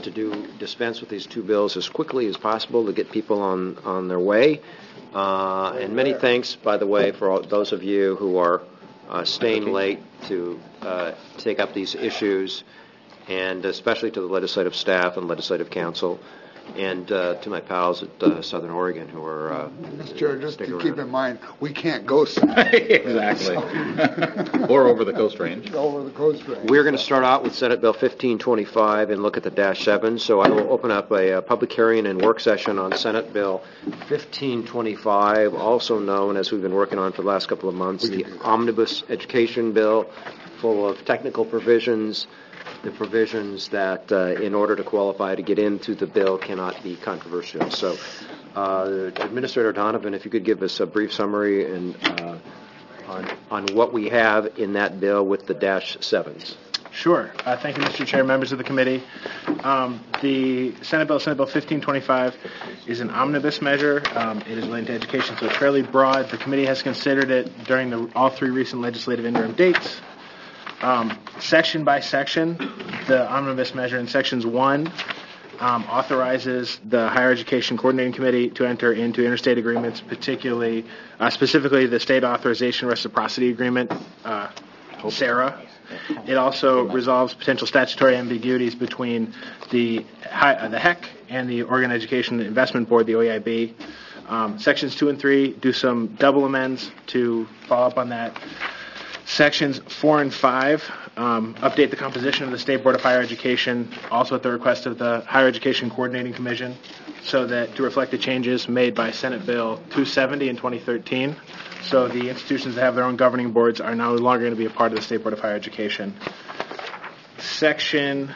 to dispense with these two bills as quickly as possible to get people on their way. And many thanks, by the way, for all those of you who are staying late to take up these issues, and especially to the legislative staff and legislative council, and to my pals at Southern Oregon who are Mr. Chair, just to keep in mind, we can't go tonight. Exactly. Or over the Coast Range. Over the Coast Range. We're going to start out with Senate Bill 1525 and look at the -7. So I will open up a public hearing and work session on Senate Bill 1525, also known, as we've been working on for the last couple of months, the Omnibus Education Bill, full of technical provisions, the provisions that, in order to qualify to get into the bill, cannot be controversial. So, Administrator Donovan, if you could give us a brief summary and on what we have in that bill with the -7s. Sure. Thank you, Mr. Chair, members of the committee. The Senate Bill 1525, is an omnibus measure. It is related to education, so it's fairly broad. The committee has considered it during all three recent legislative interim dates. Section by section, the omnibus measure in sections 1 authorizes the Higher Education Coordinating Committee to enter into interstate agreements, specifically the State Authorization Reciprocity Agreement, SARA. It also resolves potential statutory ambiguities between the HEC and the Oregon Education Investment Board, the OEIB. Sections 2 and 3 do some double amends to follow up on that. Sections 4 and 5 update the composition of the State Board of Higher Education, also at the request of the Higher Education Coordinating Commission, so that to reflect the changes made by Senate Bill 270 in 2013. So the institutions that have their own governing boards are no longer going to be a part of the State Board of Higher Education. Section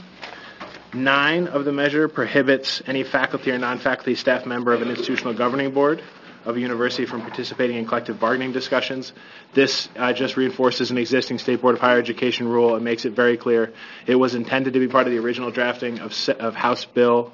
9 of the measure prohibits any faculty or non-faculty staff member of an institutional governing board of a university from participating in collective bargaining discussions. This just reinforces an existing State Board of Higher Education rule and makes it very clear it was intended to be part of the original drafting of Senate Bill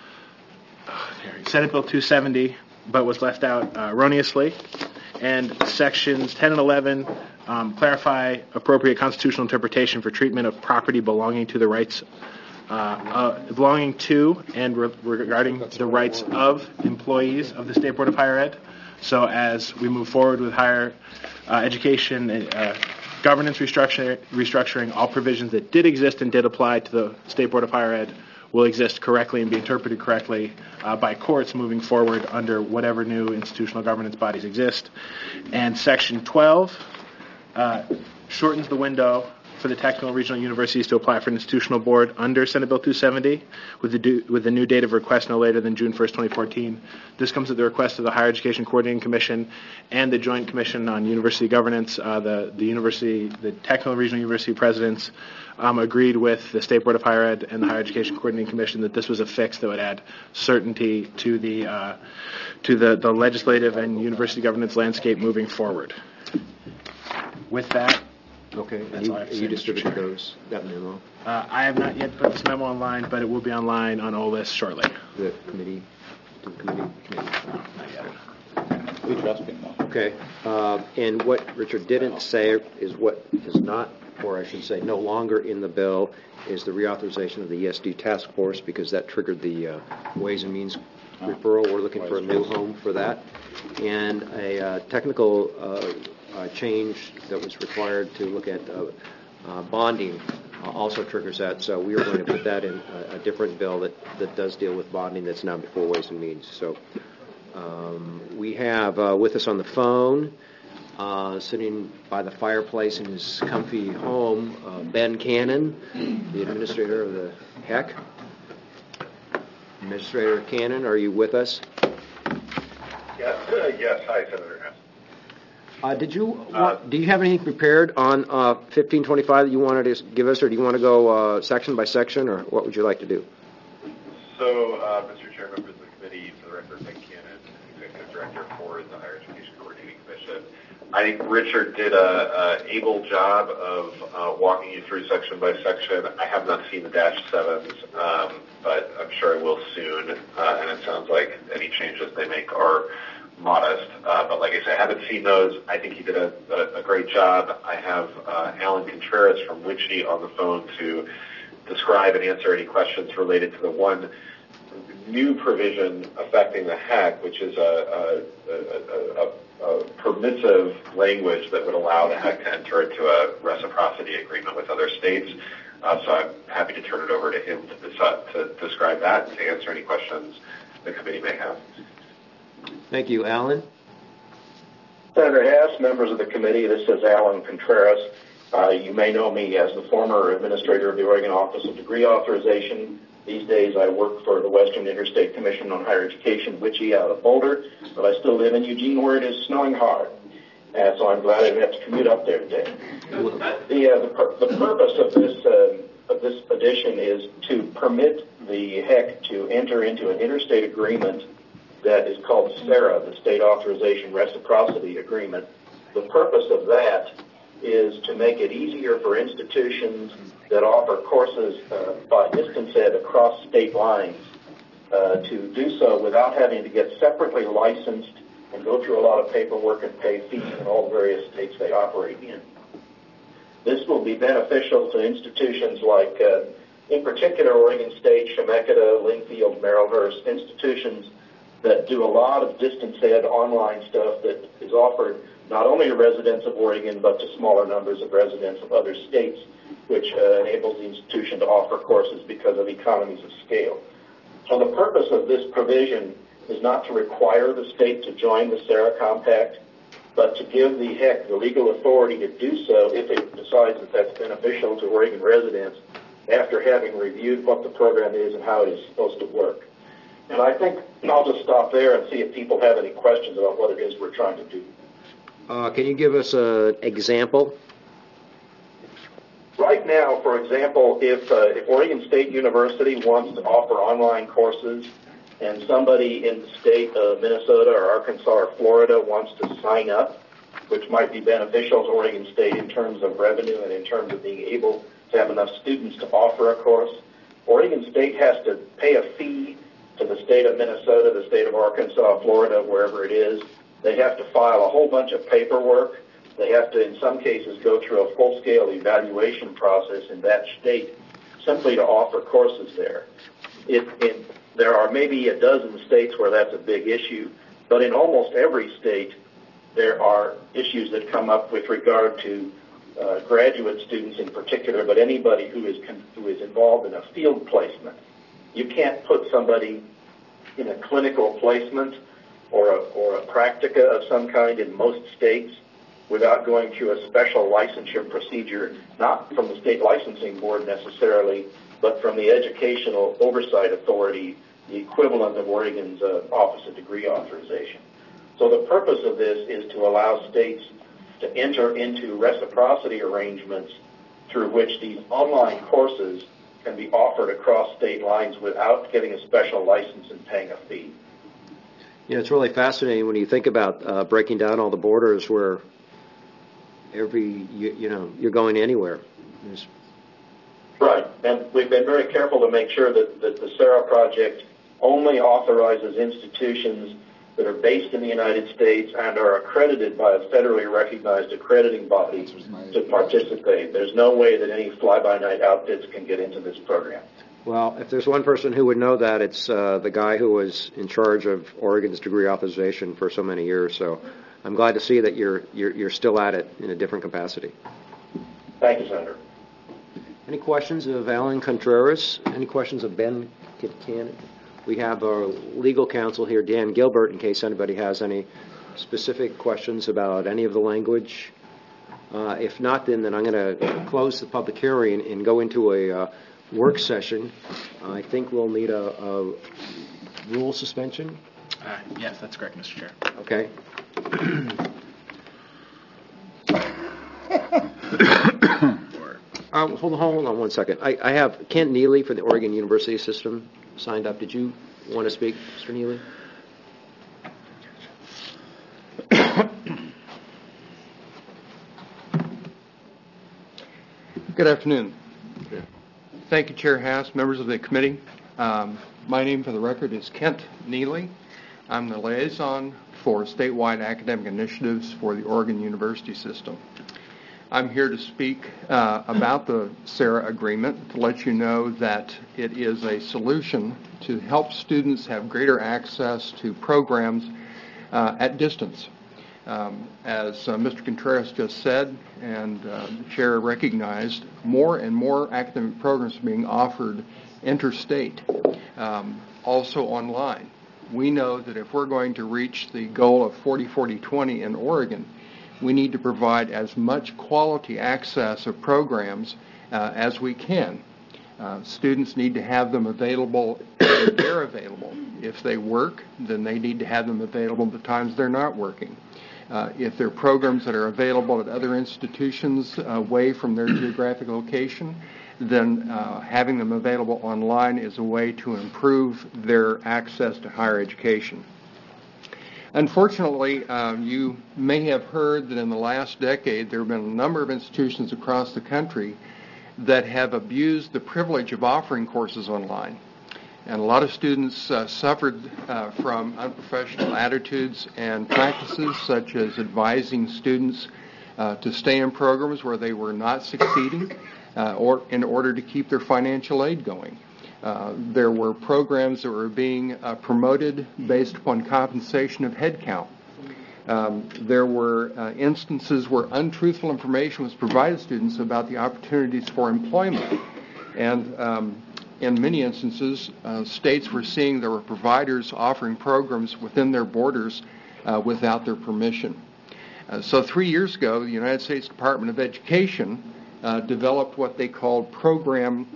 270, but was left out erroneously. And sections 10 and 11 clarify appropriate constitutional interpretation for treatment of property belonging to the rights belonging to and regarding the rights of employees of the State Board of Higher Ed. So as we move forward with higher education governance restructuring, all provisions that did exist and did apply to the State Board of Higher Ed will exist correctly and be interpreted correctly by courts moving forward under whatever new institutional governance bodies exist. And Section 12 shortens the window for the technical regional universities to apply for an institutional board under Senate Bill 270 with the new date of request no later than June 1st, 2014. This comes at the request of the Higher Education Coordinating Commission and the Joint Commission on University Governance. The technical regional university presidents agreed with the State Board of Higher Ed and the Higher Education Coordinating Commission that this was a fix that would add certainty to the legislative and university governance landscape moving forward. With that, okay, and you distributed that memo? I have not yet put this memo online, but it will be online on OLIS shortly. The committee? Not yet. We trust him. Okay. And what Richard didn't say is what is not, or I should say no longer in the bill, is the reauthorization of the ESD task force, because that triggered the Ways and Means referral. We're looking for a new home for that. And a technical change that was required to look at bonding also triggers that. So we are going to put that in a different bill that does deal with bonding that's now before Ways and Means. So we have with us on the phone, sitting by the fireplace in his comfy home, Ben Cannon, the administrator of the HEC. Administrator Cannon, are you with us? Yes. Hi, Senator. Do you have anything prepared on 1525 that you wanted to give us, or do you want to go section by section, or what would you like to do? So, Mr. Chair, members of the committee, for the record, Ben Cannon, Executive Director for the Higher Education Coordinating Commission. I think Richard did an able job of walking you through section by section. I have not seen the -7s, but I'm sure I will soon, and it sounds like any changes they make are modest. But like I said, I haven't seen those. I think he did a great job. I have Alan Contreras from Wichita on the phone to describe and answer any questions related to the one new provision affecting the HEC, which is a permissive language that would allow the HEC to enter into a reciprocity agreement with other states. So I'm happy to turn it over to him to describe that and to answer any questions the committee may have. Thank you. Alan? Senator Hess, members of the committee, this is Alan Contreras. You may know me as the former administrator of the Oregon Office of Degree Authorization. These days I work for the Western Interstate Commission on Higher Education, WICHE, out of Boulder, but I still live in Eugene where it is snowing hard. So I'm glad I didn't have to commute up there today. The purpose of this addition is to permit the HEC to enter into an interstate agreement that is called SARA, the State Authorization Reciprocity Agreement. The purpose of that is to make it easier for institutions that offer courses by distance ed across state lines to do so without having to get separately licensed and go through a lot of paperwork and pay fees in all the various states they operate in. This will be beneficial to institutions like, in particular, Oregon State, Chemeketa, Lingfield, Merrillhurst, institutions that do a lot of distance ed online stuff that is offered not only to residents of Oregon, but to smaller numbers of residents of other states, which enables the institution to offer courses because of economies of scale. So the purpose of this provision is not to require the state to join the SARA Compact, but to give the HEC the legal authority to do so if it decides that that's beneficial to Oregon residents after having reviewed what the program is and how it is supposed to work. And I think I'll just stop there and see if people have any questions about what it is we're trying to do. Can you give us an example? Right now, for example, if Oregon State University wants to offer online courses and somebody in the state of Minnesota or Arkansas or Florida wants to sign up, which might be beneficial to Oregon State in terms of revenue and in terms of being able to have enough students to offer a course, Oregon State has to pay a fee to the state of Minnesota, the state of Arkansas, Florida, wherever it is. They have to file a whole bunch of paperwork. They have to, in some cases, go through a full-scale evaluation process in that state simply to offer courses there. There are maybe a dozen states where that's a big issue, but in almost every state there are issues that come up with regard to graduate students in particular, but anybody who is involved in a field placement. You can't put somebody in a clinical placement or a practica of some kind in most states without going through a special licensure procedure, not from the state licensing board necessarily, but from the Educational Oversight Authority, the equivalent of Oregon's Office of Degree Authorization. So the purpose of this is to allow states to enter into reciprocity arrangements through which these online courses can be offered across state lines without getting a special license and paying a fee. Yeah, it's really fascinating when you think about breaking down all the borders where you're going anywhere. Right, and we've been very careful to make sure that the SARA project only authorizes institutions that are based in the United States and are accredited by a federally recognized accrediting body to participate. There's no way that any fly-by-night outfits can get into this program. Well, if there's one person who would know that, it's the guy who was in charge of Oregon's degree authorization for so many years. So I'm glad to see that you're still at it in a different capacity. Thank you, Senator. Any questions of Alan Contreras? Any questions of Ben Kitcanen? We have our legal counsel here, Dan Gilbert, in case anybody has any specific questions about any of the language. If not, then I'm going to close the public hearing and go into a work session. I think we'll need a rule suspension. Yes, that's correct, Mr. Chair. Okay. Hold on 1 second. I have Kent Neely for the Oregon University System signed up. Did you want to speak, Mr. Neely? Good afternoon. Thank you, Chair Haas, members of the committee. My name for the record is Kent Neely. I'm the liaison for statewide academic initiatives for the Oregon University System. I'm here to speak about the SARA agreement to let you know that it is a solution to help students have greater access to programs at distance. As Mr. Contreras just said, and the Chair recognized, more and more academic programs are being offered interstate, also online. We know that if we're going to reach the goal of 40-40-20 in Oregon, we need to provide as much quality access of programs as we can. Students need to have them available when they're available. If they work, then they need to have them available the times they're not working. If there are programs that are available at other institutions away from their geographic location, then having them available online is a way to improve their access to higher education. Unfortunately, you may have heard that in the last decade there have been a number of institutions across the country that have abused the privilege of offering courses online. And a lot of students suffered from unprofessional attitudes and practices, such as advising students to stay in programs where they were not succeeding or in order to keep their financial aid going. There were programs that were being promoted based upon compensation of headcount. There were instances where untruthful information was provided to students about the opportunities for employment. And in many instances, states were seeing there were providers offering programs within their borders without their permission. So 3 years ago, the United States Department of Education developed what they called program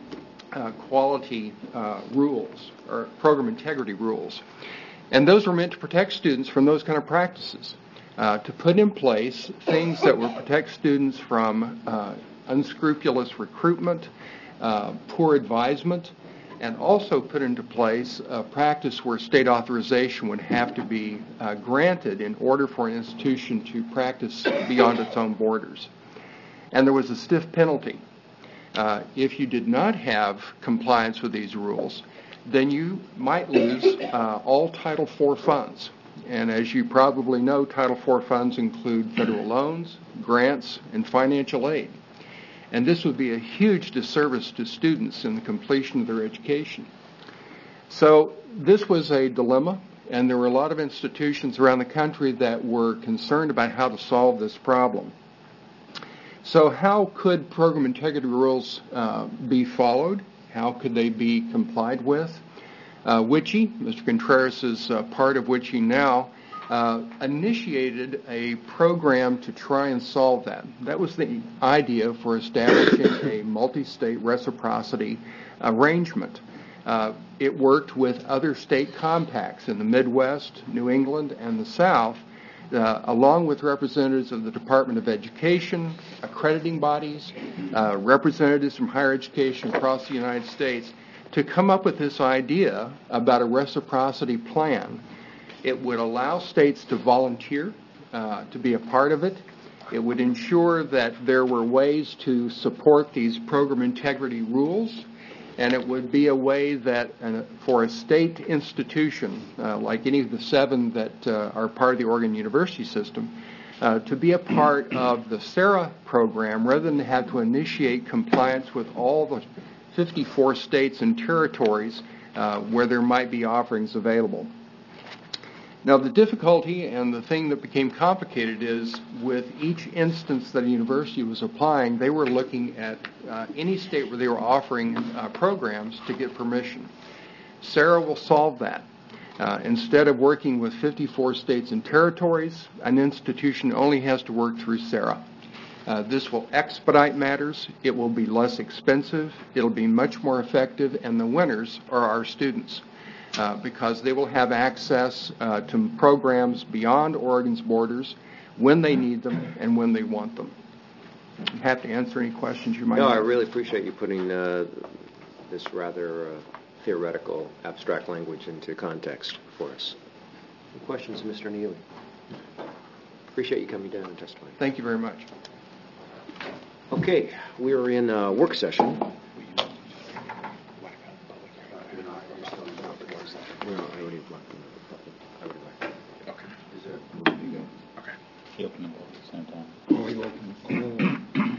quality rules, or program integrity rules. And those were meant to protect students from those kind of practices, to put in place things that would protect students from unscrupulous recruitment, poor advisement, and also put into place a practice where state authorization would have to be granted in order for an institution to practice beyond its own borders. And there was a stiff penalty. If you did not have compliance with these rules, then you might lose all Title IV funds. And as you probably know, Title IV funds include federal loans, grants, and financial aid. And this would be a huge disservice to students in the completion of their education. So this was a dilemma, and there were a lot of institutions around the country that were concerned about how to solve this problem. So how could program integrity rules be followed? How could they be complied with? WICHE, Mr. Contreras is part of WICHE now, initiated a program to try and solve that. That was the idea for establishing a multi-state reciprocity arrangement. It worked with other state compacts in the Midwest, New England, and the South, along with representatives of the Department of Education, accrediting bodies, representatives from higher education across the United States, to come up with this idea about a reciprocity plan. It would allow states to volunteer to be a part of it. It would ensure that there were ways to support these program integrity rules, and it would be a way that for a state institution, like any of the 7 that are part of the Oregon University system, to be a part of the SARA program rather than have to initiate compliance with all the 54 states and territories where there might be offerings available. Now, the difficulty and the thing that became complicated is with each instance that a university was applying, they were looking at any state where they were offering programs to get permission. SARA will solve that. Instead of working with 54 states and territories, an institution only has to work through SARA. This will expedite matters. It will be less expensive. It'll be much more effective, and the winners are our students. Because they will have access to programs beyond Oregon's borders when they need them and when they want them. I'm happy to answer any questions you might have. No, I really appreciate you putting this rather theoretical, abstract language into context for us. Any questions, Mr. Neely? Appreciate you coming down and testifying. Thank you very much. Okay, we are in work session. No, I already blocked them. I already blocked them. Okay. Is there, where did you go? He opened them both at the same time. Oh, you opened them.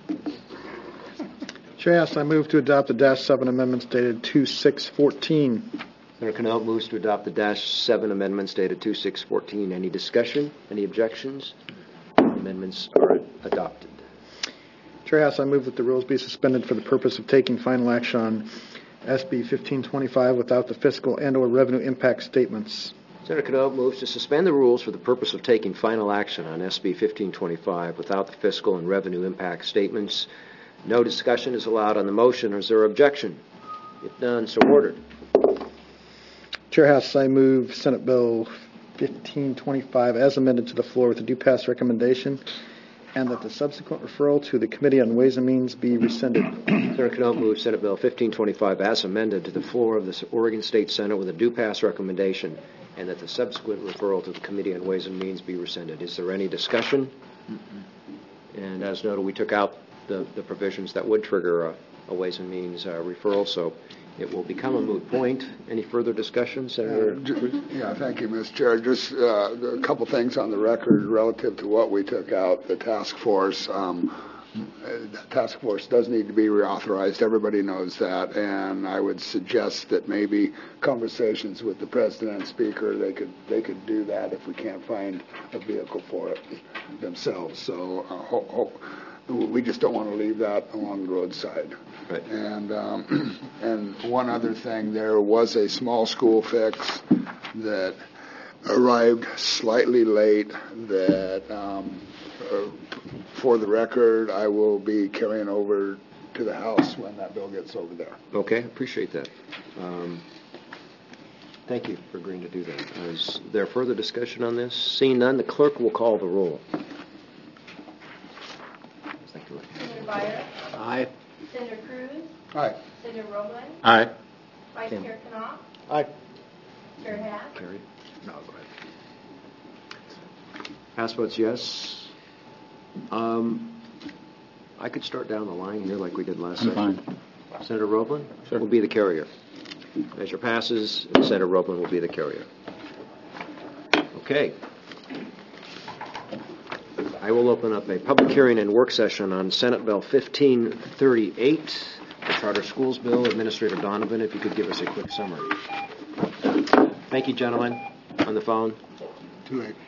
Chair Hess, I move to adopt the -7 amendments dated 2/6/14. Senator Knopf moves to adopt the -7 amendments dated 2/6/14. Any discussion? Any objections? Amendments are adopted. Chair Hess, I move that the rules be suspended for the purpose of taking final action on SB 1525 without the fiscal and/or revenue impact statements. Senator Knopf moves to suspend the rules for the purpose of taking final action on SB 1525 without the fiscal and revenue impact statements. No discussion is allowed on the motion. Is there objection? If none, so ordered. Chair Hess, I move Senate Bill 1525 as amended to the floor with a due pass recommendation, and that the subsequent referral to the Committee on Ways and Means be rescinded. Senator Knopf moves Senate Bill 1525 as amended to the floor of the Oregon State Senate with a due pass recommendation, and that the subsequent referral to the Committee on Ways and Means be rescinded. Is there any discussion? And as noted, we took out the provisions that would trigger a Ways and Means referral, so it will become a moot point. Any further discussion, Senator? Yeah, thank you, Mr. Chair. Just a couple things on the record relative to what we took out. The task force. The task force does need to be reauthorized. Everybody knows that, and I would suggest that maybe conversations with the president and speaker, they could do that if we can't find a vehicle for it themselves. So we just don't want to leave that along the roadside. Right. And one other thing, there was a small school fix that arrived slightly late that, for the record, I will be carrying over to the House when that bill gets over there. Okay, appreciate that. Thank you for agreeing to do that. Is there further discussion on this? Seeing none, the clerk will call the roll. Senator Byer? Aye. Senator Cruz? Aye. Senator Roebling? Aye. Vice Tim. Chair Knopf? Aye. Chair Hess? Carried. No, go ahead. Pass votes yes. I could start down the line here like we did last I'm session. fine. Senator Roebling Sure. will be the carrier. Measure passes. Senator Roebling will be the carrier. Okay. I will open up a public hearing and work session on Senate Bill 1538, the Charter Schools Bill. Administrator Donovan, if you could give us a quick summary. Thank you, gentlemen, on the phone. Too late.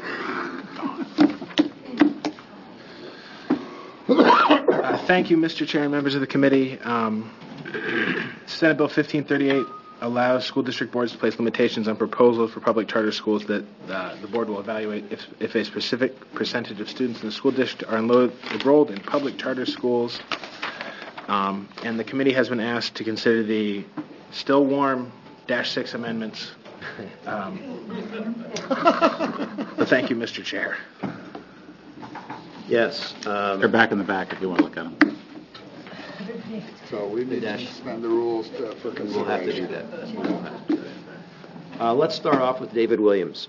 Thank you, Mr. Chair and members of the committee. Senate Bill 1538 allows school district boards to place limitations on proposals for public charter schools that the board will evaluate if a specific percentage of students in the school district are enrolled in public charter schools. And the committee has been asked to consider the still warm -6 amendments. But thank you, Mr. Chair. Yes. They're back in the back if you want to look at them. So we need to suspend the rules for consideration. We'll have to do that. Let's start off with David Williams.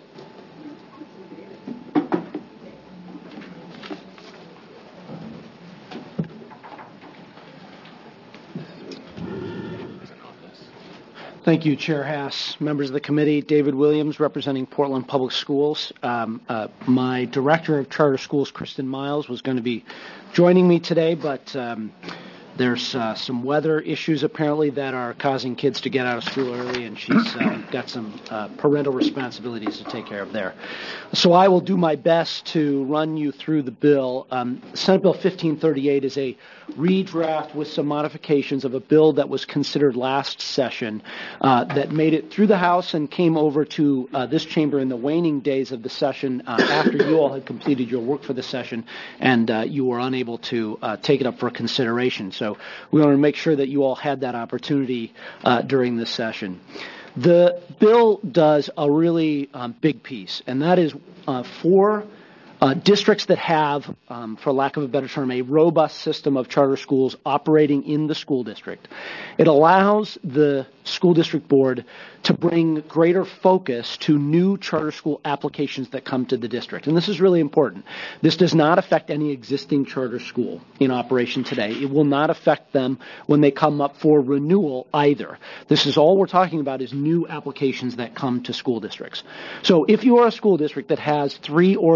Thank you, Chair Hess, members of the committee. David Williams, representing Portland Public Schools. My director of charter schools, Kristen Miles, was going to be joining me today, but there's some weather issues apparently that are causing kids to get out of school early, and she's got some parental responsibilities to take care of there. So I will do my best to run you through the bill. Senate Bill 1538 is a redraft with some modifications of a bill that was considered last session that made it through the House and came over to this chamber in the waning days of the session after you all had completed your work for the session and you were unable to take it up for consideration. So we want to make sure that you all had that opportunity during this session. The bill does a really big piece, and that is for districts that have, for lack of a better term, a robust system of charter schools operating in the school district. It allows the school district board to bring greater focus to new charter school applications that come to the district. And this is really important. This does not affect any existing charter school in operation today. It will not affect them when they come up for renewal either. This is all we're talking about is new applications that come to school districts. So if you are a school district that has 3 or more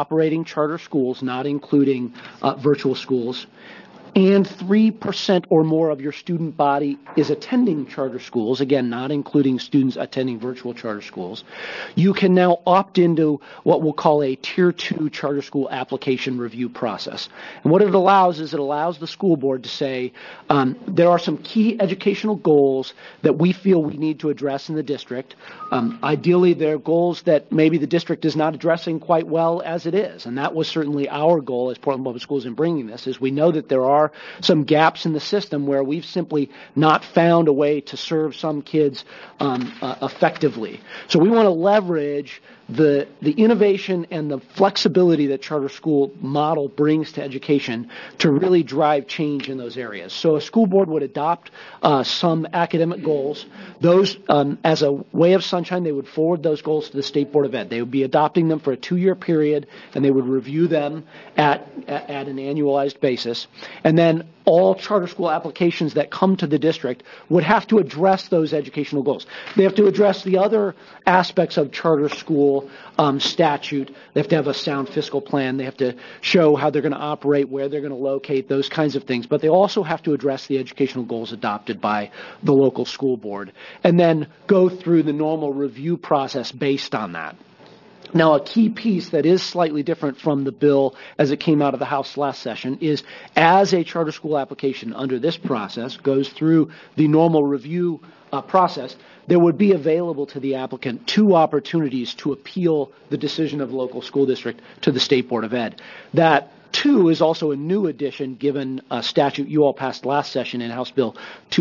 operating charter schools, not including virtual schools, and 3% or more of your student body is attending charter schools, again, not including students attending virtual charter schools, you can now opt into what we'll call a Tier 2 charter school application review process. And what it allows is it allows the school board to say, there are some key educational goals that we feel we need to address in the district. Ideally, they're goals that maybe the district is not addressing quite well as it is. And that was certainly our goal as Portland Public Schools in bringing this, is we know that there are some gaps in the system where we've simply not found a way to serve some kids effectively. So we want to leverage the innovation and the flexibility that charter school model brings to education to really drive change in those areas. So a school board would adopt some academic goals. Those, as a way of sunshine, they would forward those goals to the State Board of Ed. They would be adopting them for a 2-year period, and they would review them at an annualized basis. And then all charter school applications that come to the district would have to address those educational goals. They have to address the other aspects of charter school statute. They have to have a sound fiscal plan. They have to show how they're going to operate, where they're going to locate, those kinds of things. But they also have to address the educational goals adopted by the local school board and then go through the normal review process based on that. Now, a key piece that is slightly different from the bill as it came out of the House last session is as a charter school application under this process goes through the normal review process, there would be available to the applicant 2 opportunities to appeal the decision of the local school district to the State Board of Ed. That 2 is also a new addition given a statute you all passed last session in House Bill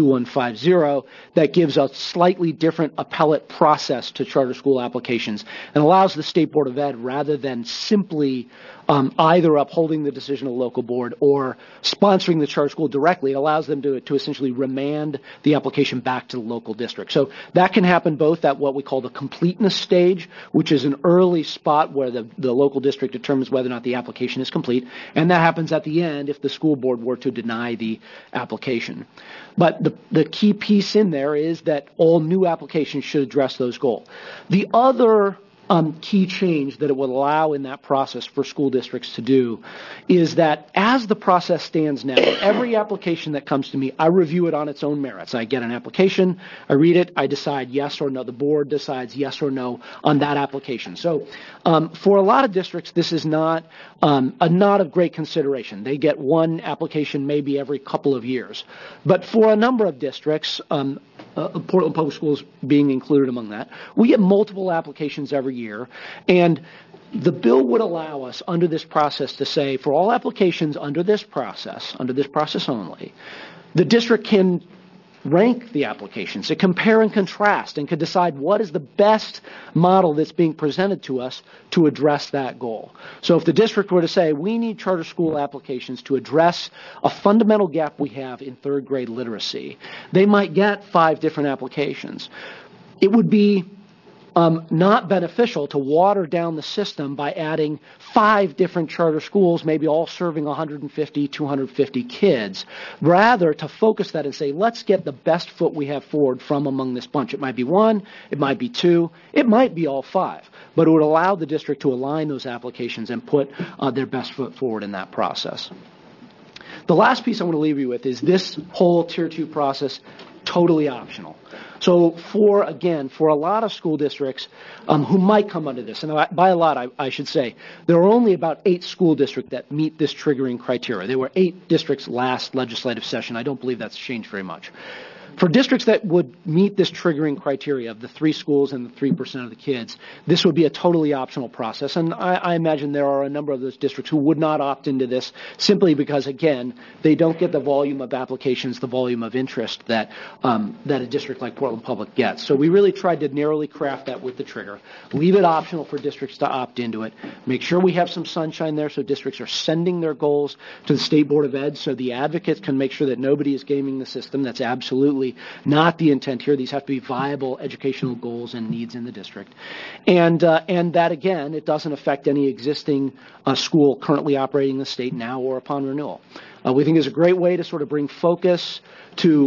2150 that gives a slightly different appellate process to charter school applications and allows the State Board of Ed, rather than simply either upholding the decision of the local board or sponsoring the charter school directly, it allows them to essentially remand the application back to the local district. So that can happen both at what we call the completeness stage, which is an early spot where the local district determines whether or not the application is complete, and that happens at the end if the school board were to deny the application. But the key piece in there is that all new applications should address those goals. The other key change that it will allow in that process for school districts to do is that as the process stands now, every application that comes to me, I review it on its own merits. I get an application, I read it, I decide yes or no. The board decides yes or no on that application. So for a lot of districts, this is not of great consideration. They get one application maybe every couple of years. But for a number of districts, Portland Public Schools being included among that, we get multiple applications every year, and the bill would allow us under this process to say for all applications under this process only, the district can rank the applications, to compare and contrast, and could decide what is the best model that's being presented to us to address that goal. So if the district were to say, we need charter school applications to address a fundamental gap we have in 3rd grade literacy, they might get 5 different applications. It would be not beneficial to water down the system by adding 5 different charter schools, maybe all serving 150, 250 kids. Rather, to focus that and say, let's get the best foot we have forward from among this bunch. It might be 1, it might be 2, it might be all 5. But it would allow the district to align those applications and put their best foot forward in that process. The last piece I want to leave you with is this whole Tier 2 process, totally optional. So for a lot of school districts who might come under this, and by a lot I should say, there are only about 8 school districts that meet this triggering criteria. There were 8 districts last legislative session. I don't believe that's changed very much. For districts that would meet this triggering criteria of the 3 schools and the 3% of the kids, this would be a totally optional process. And I imagine there are a number of those districts who would not opt into this simply because, again, they don't get the volume of applications, the volume of interest that a district like Portland Public gets. So we really tried to narrowly craft that with the trigger. Leave it optional for districts to opt into it. Make sure we have some sunshine there so districts are sending their goals to the State Board of Ed so the advocates can make sure that nobody is gaming the system. That's absolutely not the intent here. These have to be viable educational goals and needs in the district. And that, again, it doesn't affect any existing school currently operating in the state now or upon renewal. We think it's a great way to sort of bring focus to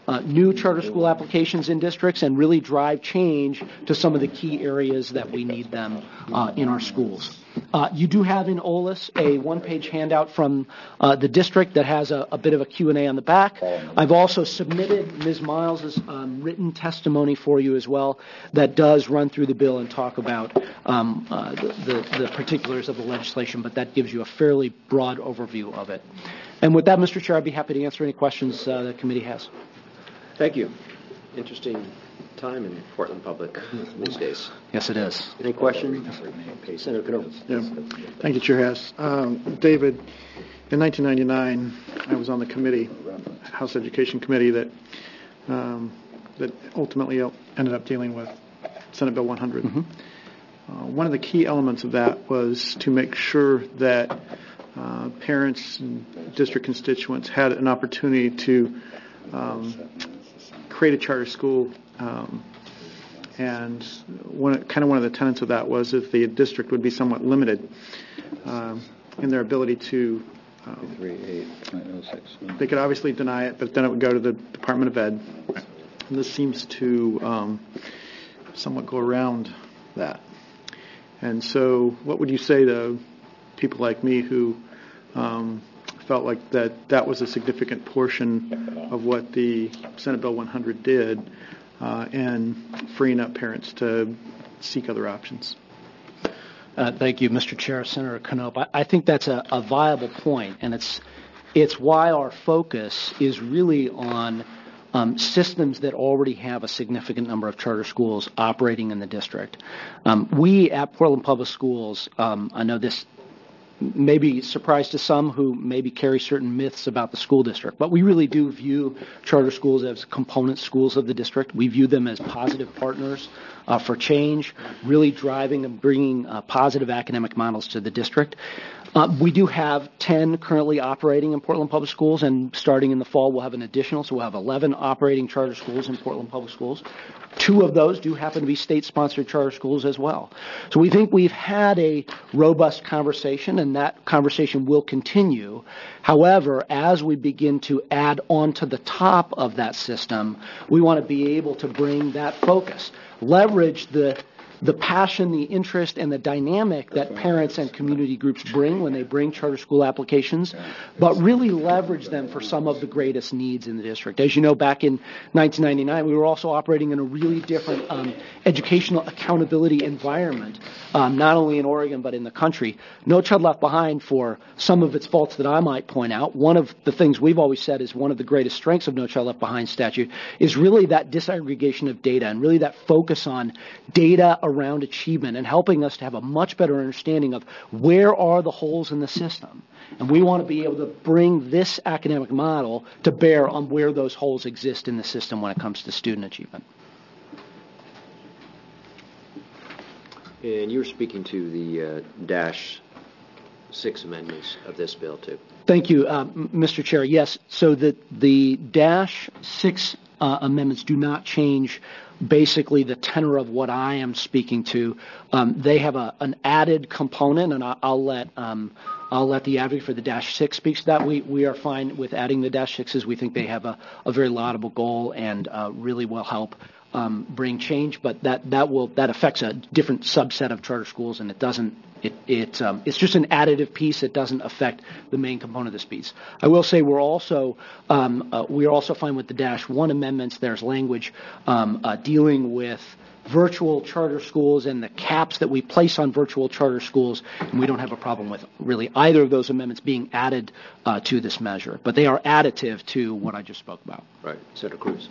new charter school applications in districts and really drive change to some of the key areas that we need them in our schools. You do have in OLIS a one-page handout from the district that has a bit of a Q&A on the back. I've also submitted Ms. Miles' written testimony for you as well that does run through the bill and talk about the particulars of the legislation, but that gives you a fairly broad overview of it. And with that, Mr. Chair, I'd be happy to answer any questions the committee has. Thank you. Interesting time in Portland Public these days. Yes, it is. Any questions? Okay, Senator Canoa. Yeah. Thank you, Chair Hess. David, in 1999, I was on the committee, House Education Committee, that ultimately ended up dealing with Senate Bill 100. Mm-hmm. One of the key elements of that was to make sure that parents and district constituents had an opportunity to create a charter school, and one of the tenets of that was if the district would be somewhat limited in their ability to, they could obviously deny it, but then it would go to the Department of Ed. And this seems to somewhat go around that. And so what would you say to people like me who felt like that was a significant portion of what the Senate Bill 100 did, and freeing up parents to seek other options? Thank you, Mr. Chair, Senator Canoa. I think that's a viable point, and it's why our focus is really on systems that already have a significant number of charter schools operating in the district. We at Portland Public Schools, I know this may be a surprise to some who maybe carry certain myths about the school district, but we really do view charter schools as component schools of the district. We view them as positive partners for change, really driving and bringing positive academic models to the district. We do have 10 currently operating in Portland Public Schools, and starting in the fall we'll have an additional, so we'll have 11 operating charter schools in Portland Public Schools. 2 of those do happen to be state-sponsored charter schools as well. So we think we've had a robust conversation, and that conversation will continue. However, as we begin to add on to the top of that system, we want to be able to bring that focus, leverage the passion, the interest, and the dynamic that parents and community groups bring when they bring charter school applications, but really leverage them for some of the greatest needs in the district. As you know, back in 1999, we were also operating in a really different educational accountability environment, not only in Oregon but in the country. No Child Left Behind, for some of its faults that I might point out, one of the things we've always said is one of the greatest strengths of No Child Left Behind statute is really that disaggregation of data and really that focus on data around achievement and helping us to have a much better understanding of where are the holes in the system. And we want to be able to bring this academic model to bear on where those holes exist in the system when it comes to student achievement. And you were speaking to the Dash 6 amendments of this bill, too. Thank you, Mr. Chair. Yes, so the Dash 6 amendments do not change basically the tenor of what I am speaking to. They have an added component, and I'll let the advocate for the Dash 6 speak to that. We are fine with adding the Dash 6s. We think they have a very laudable goal and really will help bring change, but that affects a different subset of charter schools, and it doesn't. It's just an additive piece. It doesn't affect the main component of this piece. I will say we're also fine with the Dash 1 amendments. There's language dealing with virtual charter schools and the caps that we place on virtual charter schools, and we don't have a problem with really either of those amendments being added to this measure. But they are additive to what I just spoke about. Right. Senator Cruz.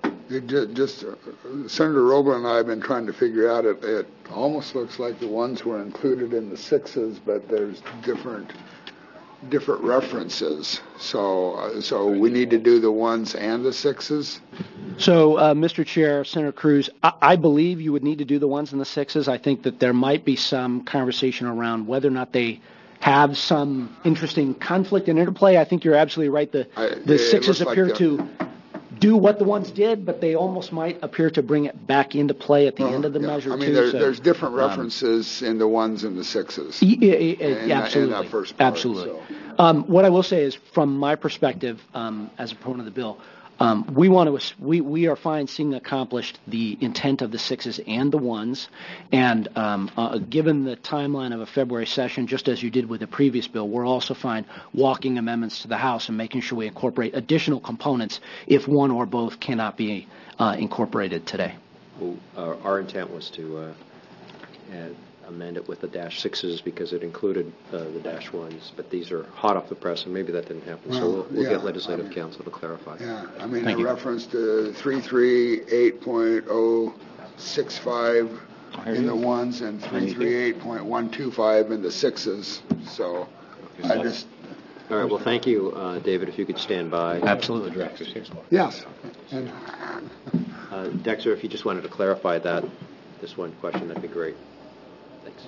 Senator Robles and I have been trying to figure out, it almost looks like the ones were included in the 6s, but there's different references. So we need to do the 1s and the 6s? So, Mr. Chair, Senator Cruz, I believe you would need to do the 1s and the 6s. I think that there might be some conversation around whether or not they have some interesting conflict and interplay. I think you're absolutely right. The 6s appear to do what the 1s did, but they almost might appear to bring it back into play at the end of the measure, I mean, too. there's different references in the 1s and the 6s. Absolutely. In that first part, absolutely. So. What I will say is, from my perspective as a proponent of the bill, we are fine seeing accomplished the intent of the 6s and the 1s, and given the timeline of a February session, just as you did with the previous bill, we're also fine walking amendments to the House and making sure we incorporate additional components if one or both cannot be incorporated today. Well, our intent was to amend it with the -6s because it included the -1s, but these are hot off the press, and maybe that didn't happen. So we'll get legislative counsel to clarify. Yeah, I mean, Thank the you. reference to 338.065 in the 1s and 338.125 in the 6s. So I just, All right, well, thank you, David, if you could stand by. Absolutely. yes. And Dexter, if you just wanted to clarify this one question, that'd be great. Thanks.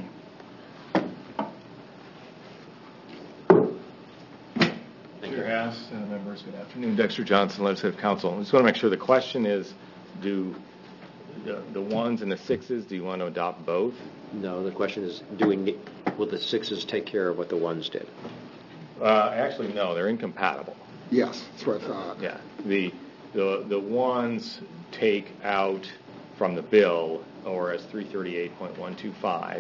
Chair Haas, members, good afternoon. Dexter Johnson, Legislative Counsel. I just want to make sure the question is, do the 1s and the 6s, do you want to adopt both? No, the question is, will the 6s take care of what the 1s did? Actually, no, they're incompatible. yes, that's what I thought. Yeah, the 1s take out from the bill ORS 338.125,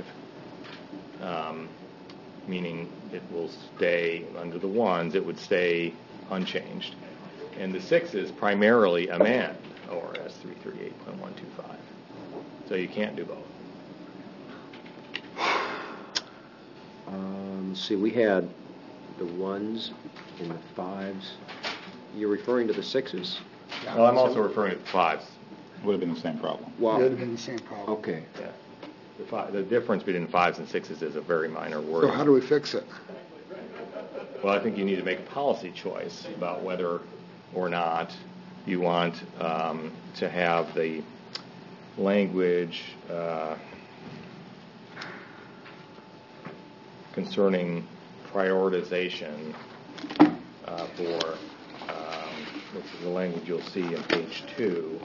meaning it will stay under the 1s, it would stay unchanged. And the 6s primarily amend ORS 338.125. So you can't do both. Let's see, we had the 1s and the 5s. You're referring to the 6s? Well, I'm also referring to the 5s. Would have been the same problem. It Well, would have been the same problem. okay. Yeah. The difference between 5s and 6s is a very minor word. So how do we fix it? Well, I think you need to make a policy choice about whether or not you want to have the language concerning prioritization for, which is the language you'll see in page 2.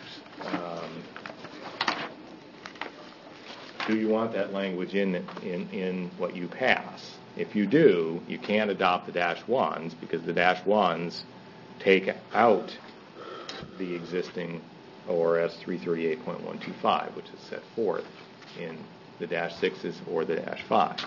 Do you want that language in what you pass? If you do, you can't adopt the -1s because the -1s take out the existing ORS 338.125, which is set forth in the -6s or the -5s.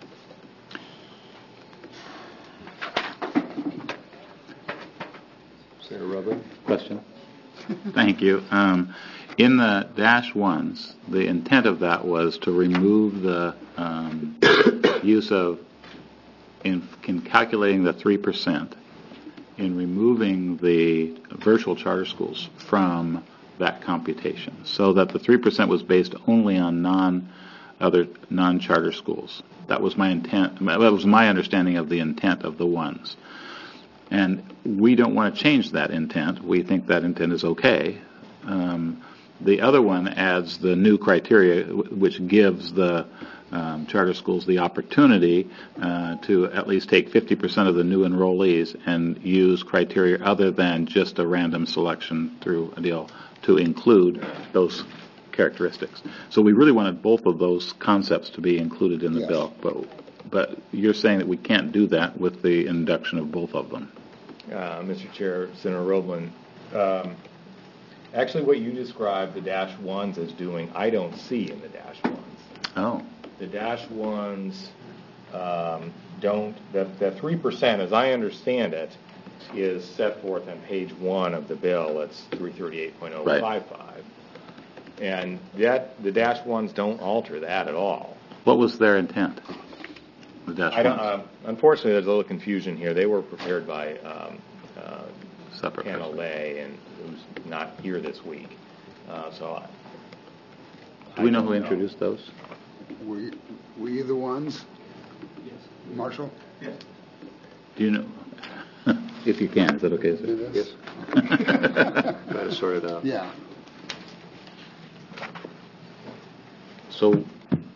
Senator Rubin? Question? Thank you. In the -1s, the intent of that was to remove the use of, in calculating the 3%, in removing the virtual charter schools from that computation, so that the 3% was based only on non-charter schools. That was my intent. That was my understanding of the intent of the 1s. And we don't want to change that intent. We think that intent is okay. The other one adds the new criteria, which gives the charter schools the opportunity to at least take 50% of the new enrollees and use criteria other than just a random selection through a deal to include those characteristics. So we really wanted both of those concepts to be included in the Yes. bill, but you're saying that we can't do that with the induction of both of them. Mr. Chair, Senator Roeblen, actually what you described the -1s as doing, I don't see in the -1s. Oh. The -1s don't, the 3%, as I understand it, is set forth on page 1 of the bill. It's 338.055. And that the -1s don't alter that at all. What was their intent? The -1s. Unfortunately, there's a little confusion here. They were prepared by Separate Hannah person. Lay, and who's not here this week. Do we know who introduced those? Were you the ones? Yes. Marshall? Yes. Do you know? If you can, is that okay? Do Sir? this? Try to sort it out. Yeah. So,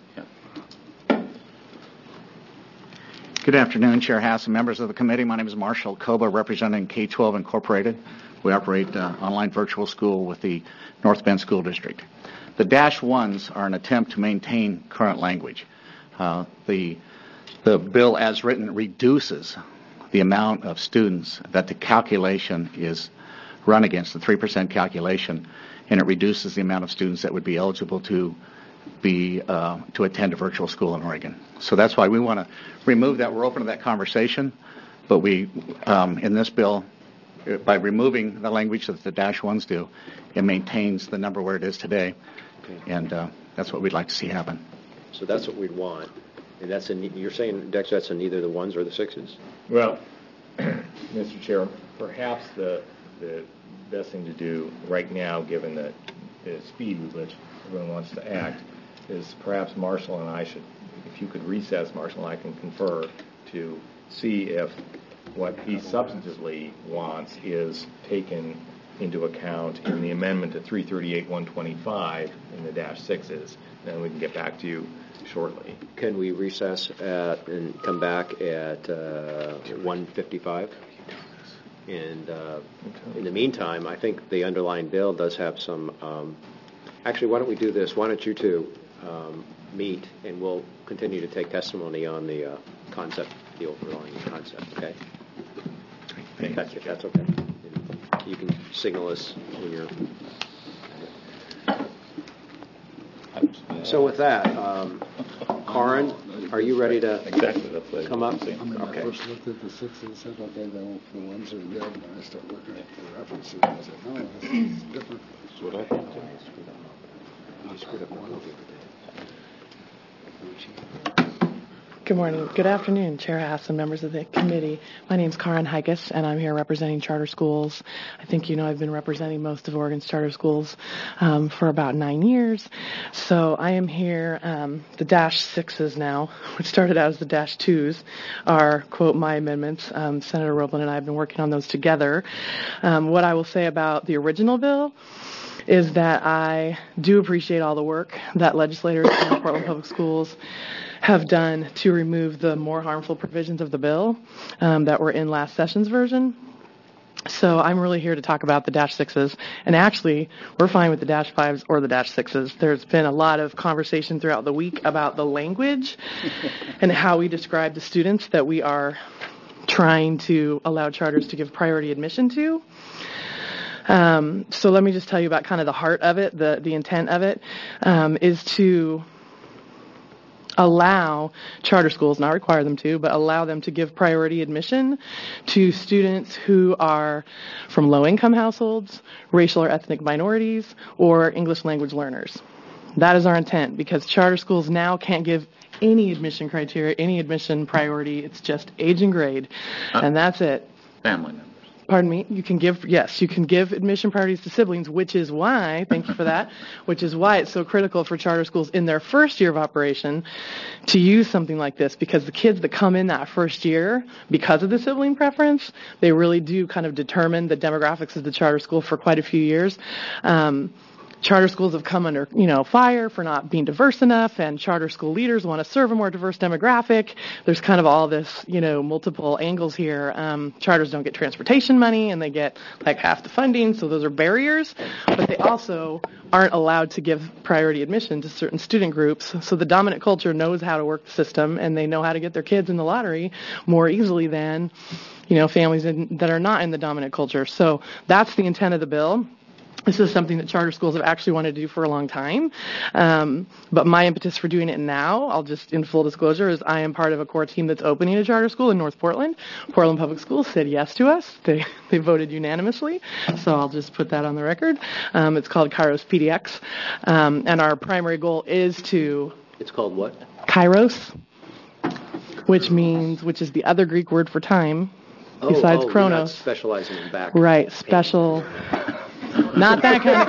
Good afternoon, Chair Haas and members of the committee. My name is Marshall Koba, representing K-12 Incorporated. We operate online virtual school with the North Bend School District. The -1s are an attempt to maintain current language. The bill as written reduces the amount of students that the calculation is run against the 3% calculation, and it reduces the amount of students that would be eligible to attend a virtual school in Oregon. So that's why we want to remove that. We're open to that conversation, but we, in this bill, by removing the language that the dash ones do, it maintains the number where it is today, and that's what we'd like to see happen. So that's what we'd want. And that's you're saying, Dexter, that's in either the 1s or the 6s? Well, Mr. Chair, perhaps the best thing to do right now, given the speed with which everyone wants to act, is perhaps Marshall and I should, if you could recess, Marshall and I can confer to see if what he substantively wants is taken into account in the amendment to 338-125 in the dash 6s. Then we can get back to you shortly. Can we recess and come back at 1:55? And in the meantime, I think the underlying bill does have some. Actually, why don't we do this? Why don't you two meet, and we'll continue to take testimony on the concept, the overlying concept. Okay. If that's okay. You can signal us when you're. So with that, Karin, are you ready to come up? I mean, Okay. I first looked at the 6s and said, okay, the 1s are good, and I started looking at the references, and I said, no, this is different. That's what I think. You screwed up one over there. Good morning. Good afternoon, Chair Haas and members of the committee. My name is Karin Hikas, and I'm here representing charter schools. I think you know I've been representing most of Oregon's charter schools for about 9 years. So I am here. The dash 6s now, which started out as the dash 2s, are, quote, my amendments. Senator Roblin and I have been working on those together. What I will say about the original bill is that I do appreciate all the work that legislators in the Portland Public Schools have done to remove the more harmful provisions of the bill that were in last session's version. So I'm really here to talk about the dash 6s, and actually we're fine with the dash 5s or the dash 6s. There's been a lot of conversation throughout the week about the language and how we describe the students that we are trying to allow charters to give priority admission to. So let me just tell you about kind of the heart of it. The intent of it is to allow charter schools, not require them to, but allow them to give priority admission to students who are from low-income households, racial or ethnic minorities, or English language learners. That is our intent, because charter schools now can't give any admission criteria, any admission priority. It's just age and grade, and that's it. Family members. Pardon me, you can give admission priorities to siblings, which is why, thank you for that, which is why it's so critical for charter schools in their first year of operation to use something like this, because the kids that come in that first year, because of the sibling preference, they really do kind of determine the demographics of the charter school for quite a few years. Charter schools have come under, fire for not being diverse enough, and charter school leaders want to serve a more diverse demographic. There's kind of all this, multiple angles here. Charters don't get transportation money, and they get like half the funding, so those are barriers. But they also aren't allowed to give priority admission to certain student groups. So the dominant culture knows how to work the system, and they know how to get their kids in the lottery more easily than, families that are not in the dominant culture. So that's the intent of the bill. This is something that charter schools have actually wanted to do for a long time. But my impetus for doing it now, I'll just, in full disclosure, is I am part of a core team that's opening a charter school in North Portland. Portland Public Schools said yes to us. They voted unanimously. So I'll just put that on the record. It's called Kairos PDX. And our primary goal is to... It's called what? Kairos, which is the other Greek word for time, besides Chronos. You're not specializing in back. Right, special... Not that kind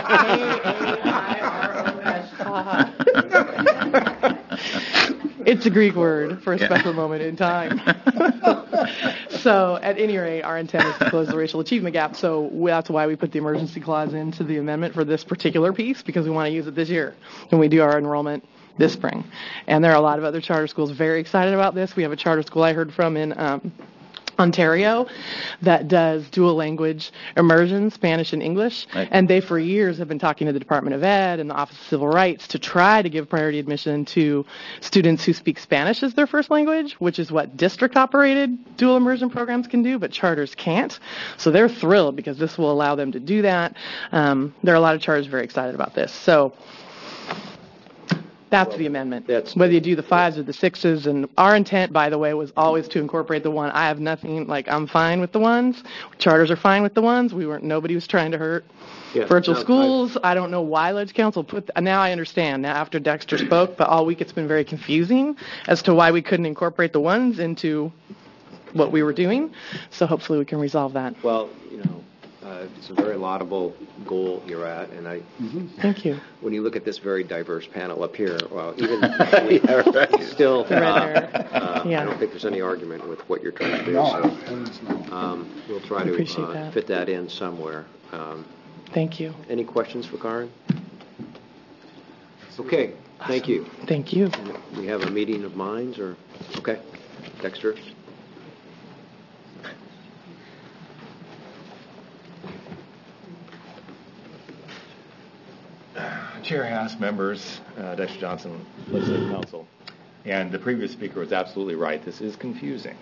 of Kairos. It's a Greek word for a special moment in time. So, at any rate, our intent is to close the racial achievement gap. So that's why we put the emergency clause into the amendment for this particular piece, because we want to use it this year when we do our enrollment this spring. And there are a lot of other charter schools very excited about this. We have a charter school I heard from on Ontario that does dual language immersion, Spanish and English. Right. And they for years have been talking to the Department of Ed and the Office of Civil Rights to try to give priority admission to students who speak Spanish as their first language, which is what district-operated dual immersion programs can do, but charters can't. So they're thrilled because this will allow them to do that. There are a lot of charters very excited about this. So that's the amendment. Whether you do the 5s or the 6s, and our intent, by the way, was always to incorporate the 1. I have nothing, I'm fine with the 1s. Charters are fine with the 1s. Nobody was trying to hurt virtual schools. I don't know why Ledge Council now I understand, now after Dexter spoke, but all week it's been very confusing as to why we couldn't incorporate the 1s into what we were doing. So hopefully we can resolve that. Well, it's a very laudable goal you're at, and Thank you. when you look at this very diverse panel up here, well, even still, I don't think there's any argument with what you're trying to do. So, we'll try to fit that in somewhere. Thank you. Any questions for Karen? Okay, thank you. Thank you. We have a meeting of minds, or okay, Dexter. Chair Haas, members, Dexter Johnson, Legislative Council, and the previous speaker was absolutely right. This is confusing.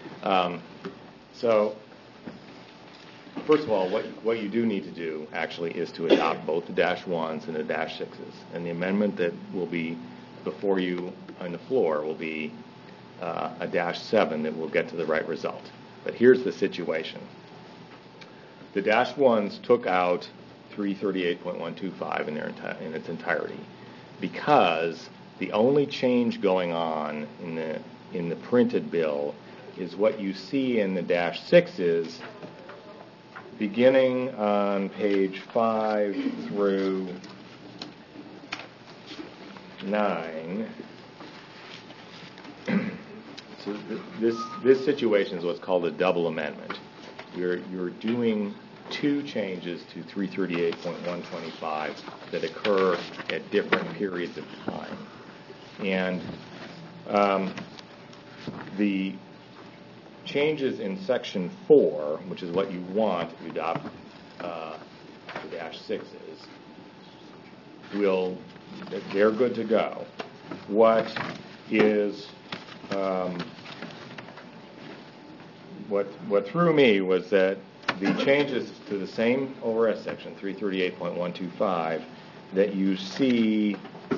So, first of all, what you do need to do actually is to adopt both the -1s and the -6s. And the amendment that will be before you on the floor will be a -7 that will get to the right result. But here's the situation. The -1s took out 338.125 in its entirety, because the only change going on in the printed bill is what you see in the -6s, beginning on page 5 through 9. So this situation is what's called a double amendment. You're doing two changes to 338.125 that occur at different periods of time. And the changes in section 4, which is what you want if you adopt the -6s, they're good to go. What threw me was that the changes to the same ORS section, 338.125, that you see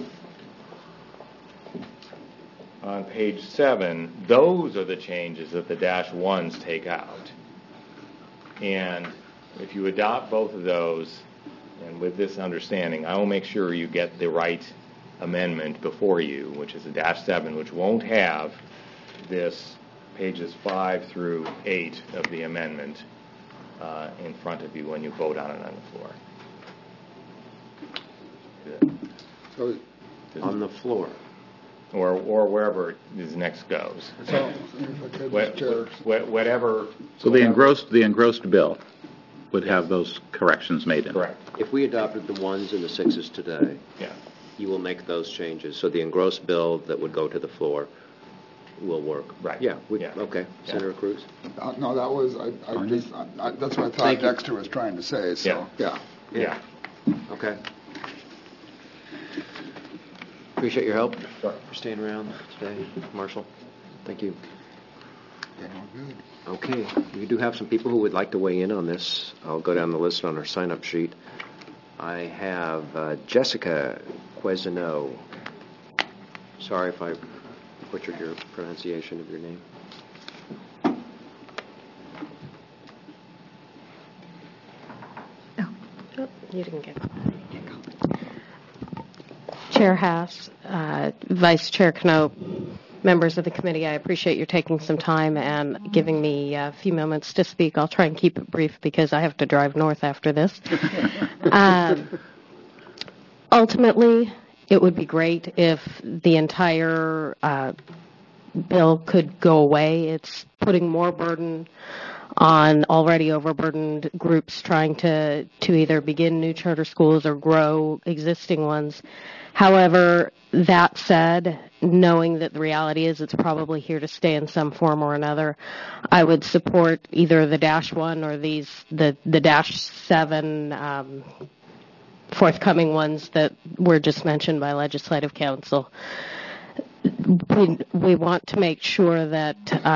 on page 7, those are the changes that the -1s take out. And if you adopt both of those, and with this understanding, I will make sure you get the right amendment before you, which is a -7, which won't have this pages 5 through 8 of the amendment in front of you when you vote on it on the floor. So, on the floor. Or wherever this next goes. Whatever. So the engrossed bill would have those corrections made in. Correct. If we adopted the 1s and the 6s today, you will make those changes. So the engrossed bill that would go to the floor will work. Right. Yeah. Okay. Senator Cruz? No, that was, that's what I thought Dexter was trying to say, so, yeah. Okay. Appreciate your help. Sure. For staying around today, Marshall. Thank you. Good. Okay. We do have some people who would like to weigh in on this. I'll go down the list on our sign-up sheet. I have Jessica Quesino. Sorry if I butchered your pronunciation of your name. You didn't get it. Chair Haas, Vice Chair Knope, members of the committee, I appreciate your taking some time and giving me a few moments to speak. I'll try and keep it brief because I have to drive north after this. Ultimately, it would be great if the entire bill could go away. It's putting more burden on already overburdened groups trying to either begin new charter schools or grow existing ones. However, that said, knowing that the reality is it's probably here to stay in some form or another, I would support either the -1 or the -7 forthcoming ones that were just mentioned by Legislative Council. We want to make sure that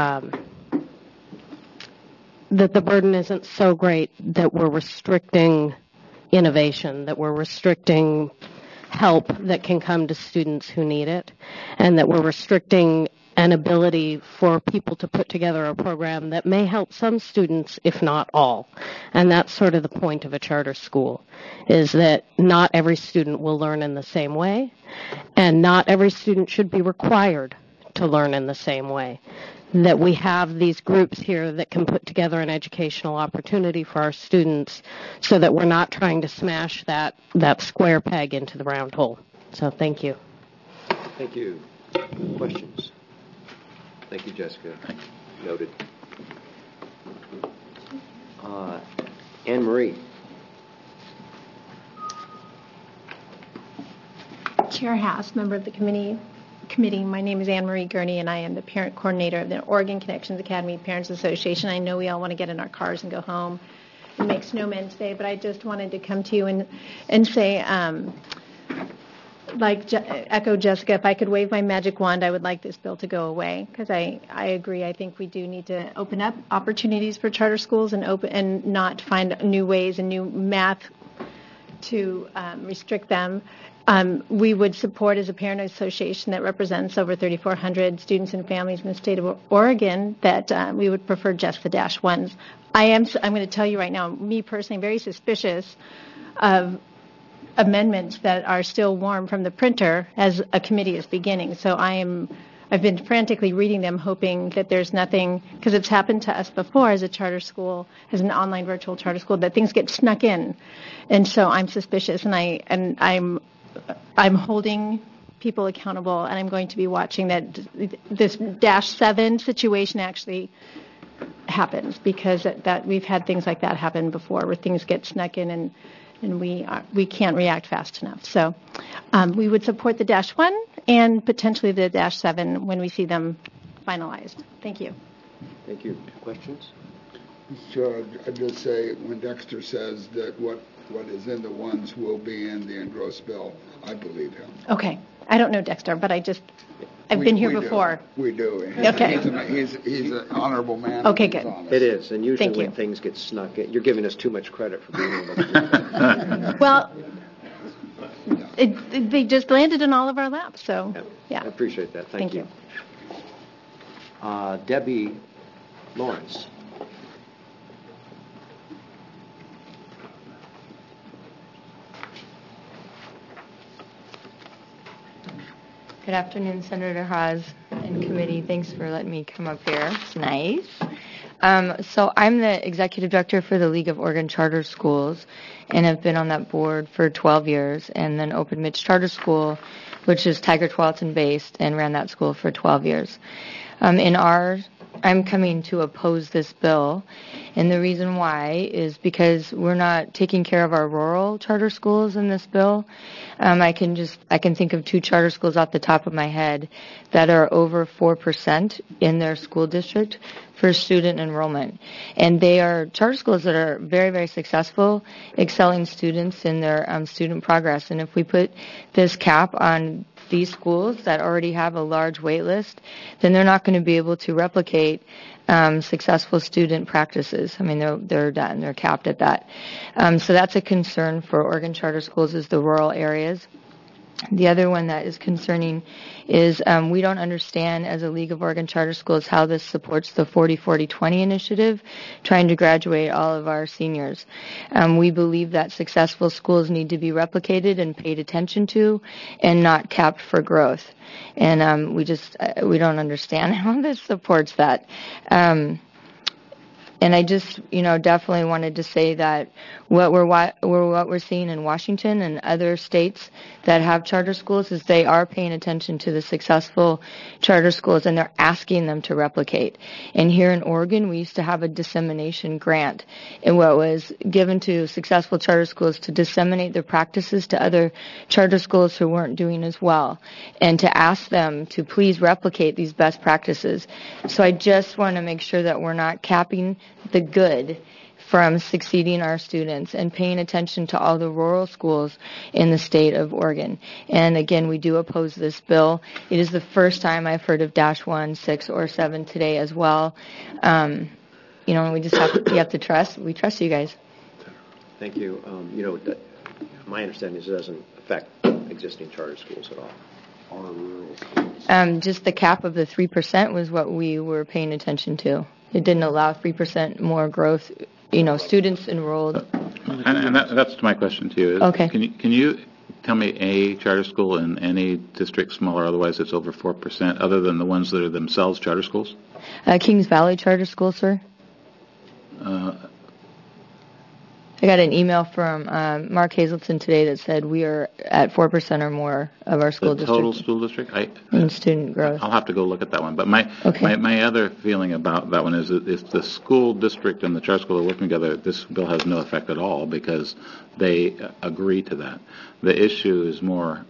that the burden isn't so great that we're restricting innovation, that we're restricting help that can come to students who need it, and that we're restricting an ability for people to put together a program that may help some students, if not all. And that's sort of the point of a charter school, is that not every student will learn in the same way, and not every student should be required to learn in the same way. That we have these groups here that can put together an educational opportunity for our students so that we're not trying to smash that square peg into the round hole. So thank you. Thank you. Questions? Thank you, Jessica. Noted. Anne Marie. Chair Haas, member of the committee. My name is Anne Marie Gurney, and I am the parent coordinator of the Oregon Connections Academy Parents Association. I know we all want to get in our cars and go home and make snowmen today, but I just wanted to come to you and say, echo Jessica, if I could wave my magic wand, I would like this bill to go away, because I agree. I think we do need to open up opportunities for charter schools and not find new ways and new math to restrict them. We would support, as a parent association that represents over 3,400 students and families in the state of Oregon, that we would prefer just the -1s. I'm going to tell you right now, me personally, very suspicious of amendments that are still warm from the printer as a committee is beginning. So I've been frantically reading them, hoping that there's nothing, because it's happened to us before as a charter school, as an online virtual charter school, that things get snuck in. And so I'm suspicious, and I'm holding people accountable, and I'm going to be watching that this -7 situation actually happens, because that we've had things like that happen before, where things get snuck in and we can't react fast enough. So we would support the -1 and potentially the -7 when we see them finalized. Thank you. Thank you. Questions? So I'd just say, when Dexter says that what is in the ones will be in the engrossed bill, I believe him. Okay. I don't know Dexter, but I've been here before. We do. Okay. He's an honorable man. Okay, good. It is, and usually when things get snuck in, you're giving us too much credit for being able to do that. Well, they just landed in all of our laps, so yeah. I appreciate that. Thank you. Debbie Lawrence. Good afternoon, Senator Haas and committee. Thanks for letting me come up here. It's nice. So I'm the executive director for the League of Oregon Charter Schools, and have been on that board for 12 years, and then opened Mitch Charter School, which is Tiger Tualatin based, and ran that school for 12 years. I'm coming to oppose this bill, and the reason why is because we're not taking care of our rural charter schools in this bill. I can think of 2 charter schools off the top of my head that are over 4% in their school district for student enrollment, and they are charter schools that are very, very successful, excelling students in their student progress. And if we put this cap on these schools that already have a large wait list, then they're not going to be able to replicate successful student practices. I mean, they're done. They're capped at that. So that's a concern for Oregon Charter Schools, is the rural areas. The other one that is concerning is we don't understand as a League of Oregon Charter Schools how this supports the 40-40-20 initiative, trying to graduate all of our seniors. We believe that successful schools need to be replicated and paid attention to, and not capped for growth. And we don't understand how this supports that. And I just, definitely wanted to say that what we're seeing in Washington and other states that have charter schools is they are paying attention to the successful charter schools, and they're asking them to replicate. And here in Oregon, we used to have a dissemination grant, and what was given to successful charter schools to disseminate their practices to other charter schools who weren't doing as well, and to ask them to please replicate these best practices. So I just want to make sure that we're not capping the good from succeeding our students and paying attention to all the rural schools in the state of Oregon. And again, we do oppose this bill. It is the first time I've heard of -1, 6, or 7 today as well. We just have to trust. We trust you guys. Thank you. My understanding is it doesn't affect existing charter schools at all. Or rural schools. Just the cap of the 3% was what we were paying attention to. It didn't allow 3% more growth, students enrolled. And that's my question to you. Okay. Can you tell me a charter school in any district, small or otherwise, that's over 4%, other than the ones that are themselves charter schools? Kings Valley Charter School, sir. I got an email from Mark Hazelton today that said we are at 4% or more of our school district. Total school district? In student growth. I'll have to go look at that one. But my other feeling about that one is that if the school district and the charter school are working together, this bill has no effect at all because they agree to that. The issue is more,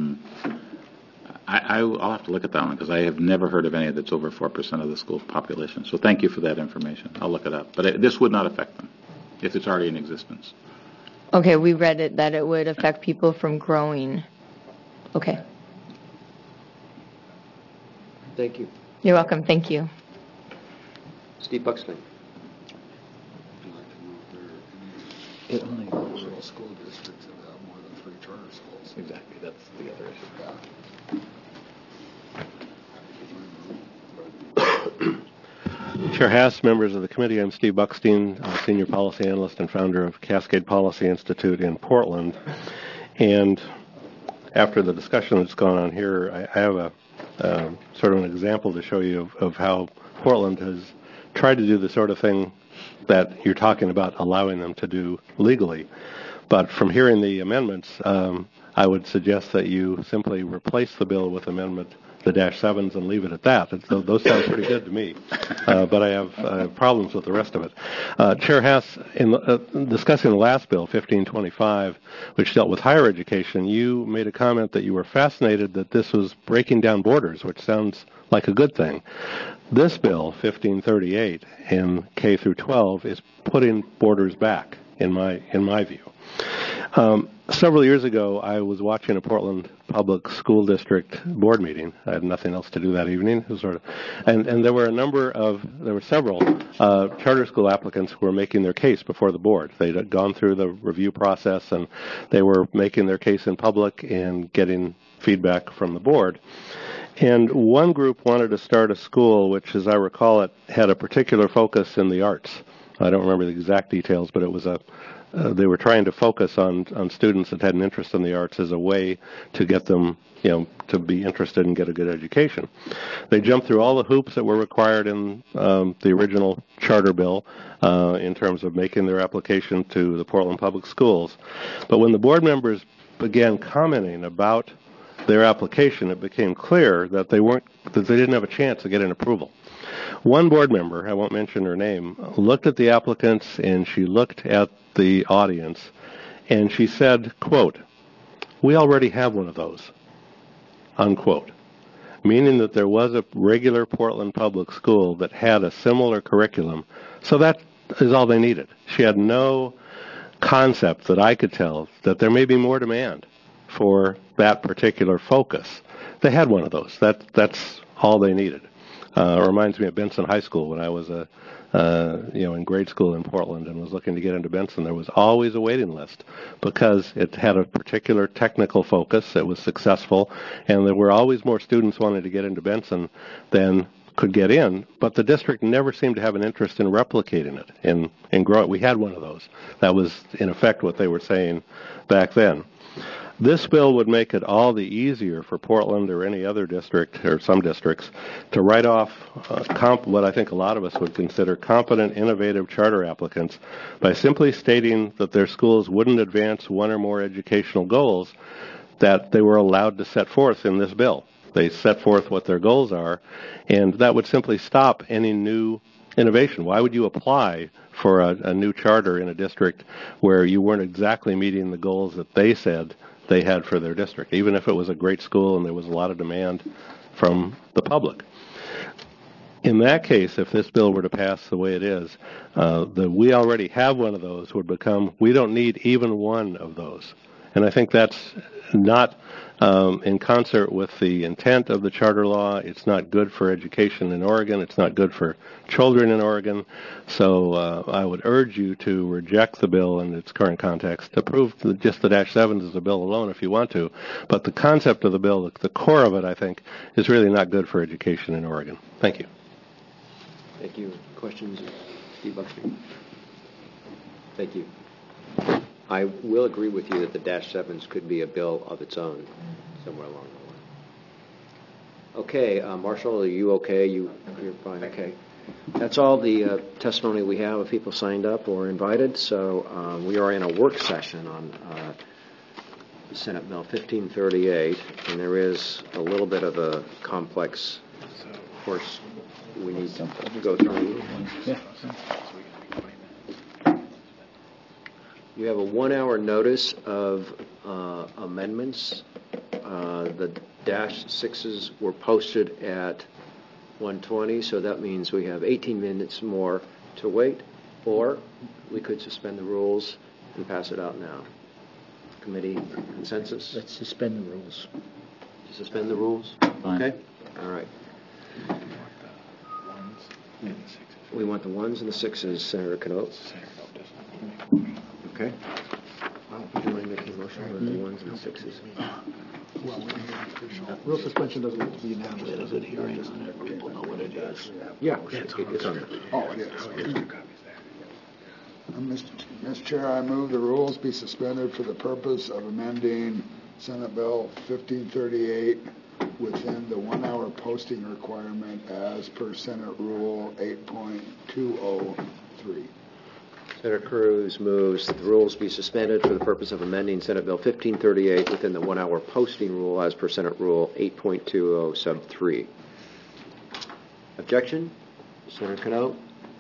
I'll have to look at that one because I have never heard of any that's over 4% of the school population. So thank you for that information. I'll look it up. But this would not affect them if it's already in existence. Okay, we read it that it would affect people from growing. Okay. Thank you. You're welcome. Thank you. Steve Buxton. It only rural school districts that have more than 3 charter schools. Exactly. That's the other issue. Chair Haas, members of the committee, I'm Steve Buckstein, Senior Policy Analyst and founder of Cascade Policy Institute in Portland. And after the discussion that's gone on here, I have a sort of an example to show you of how Portland has tried to do the sort of thing that you're talking about allowing them to do legally. But from hearing the amendments, I would suggest that you simply replace the bill with amendment the -7s and leave it at that. Those sound pretty good to me, but I have problems with the rest of it. Chair Haas, in discussing the last bill, 1525, which dealt with higher education, you made a comment that you were fascinated that this was breaking down borders, which sounds like a good thing. This bill, 1538, in K through 12, is putting borders back, in my view. Several years ago, I was watching a Portland Public School District board meeting. I had nothing else to do that evening. And there were several charter school applicants who were making their case before the board. They'd gone through the review process, and they were making their case in public and getting feedback from the board. And one group wanted to start a school which, as I recall it, had a particular focus in the arts. I don't remember the exact details, but it was they were trying to focus on students that had an interest in the arts as a way to get them, to be interested and get a good education. They jumped through all the hoops that were required in the original charter bill in terms of making their application to the Portland Public Schools. But when the board members began commenting about their application, it became clear that they didn't have a chance to get an approval. One board member, I won't mention her name, looked at the applicants and she looked at the audience and she said, quote, "We already have one of those," unquote, meaning that there was a regular Portland public school that had a similar curriculum. So that is all they needed. She had no concept that I could tell that there may be more demand for that particular focus. They had one of those. That's all they needed. It reminds me of Benson High School when I was in grade school in Portland and was looking to get into Benson. There was always a waiting list because it had a particular technical focus. It was successful, and there were always more students wanting to get into Benson than could get in. But the district never seemed to have an interest in replicating it and grow it. We had one of those. That was in effect what they were saying back then. This bill would make it all the easier for Portland or any other district or some districts to write off what I think a lot of us would consider competent, innovative charter applicants by simply stating that their schools wouldn't advance one or more educational goals that they were allowed to set forth in this bill. They set forth what their goals are, and that would simply stop any new innovation. Why would you apply for a new charter in a district where you weren't exactly meeting the goals that they said they had for their district, even if it was a great school and there was a lot of demand from the public? In that case, if this bill were to pass the way it is, we already have one of those would become, we don't need even one of those. And I think that's not in concert with the intent of the charter law. It's not good for education in Oregon. It's not good for children in Oregon. So I would urge you to reject the bill in its current context. Approve just the Dash 7s as a bill alone if you want to. But the concept of the bill, the core of it, I think, is really not good for education in Oregon. Thank you. Thank you. Questions? Steve Buckstein. Thank you. I will agree with you that the Dash 7s could be a bill of its own somewhere along the line. Okay, Marshall, are you okay? You're fine? Okay. That's all the testimony we have of people signed up or invited. So we are in a work session on Senate Bill 1538, and there is a little bit of a complex course we need to go through. You have a 1-hour notice of amendments. The Dash 6s were posted at 1:20, so that means we have 18 minutes more to wait, or we could suspend the rules and pass it out now. Committee consensus? Let's suspend the rules. To suspend the rules? Fine. Okay. All right. We want the 1s and the 6s, Senator Knopp. Okay. Would you mind making a motion on the 1s and the 6s? Rule suspension doesn't have to be unanimous. It's a good hearing, doesn't it? People know what it is. Yeah, it's on there. Oh, it is. Mr. Chair, I move the rules be suspended for the purpose of amending Senate Bill 1538 within the 1-hour posting requirement as per Senate Rule 8.203. Senator Cruz moves that the rules be suspended for the purpose of amending Senate Bill 1538 within the 1-hour posting rule as per Senate Rule 8.20 sub 3. Objection? Senator Knopp?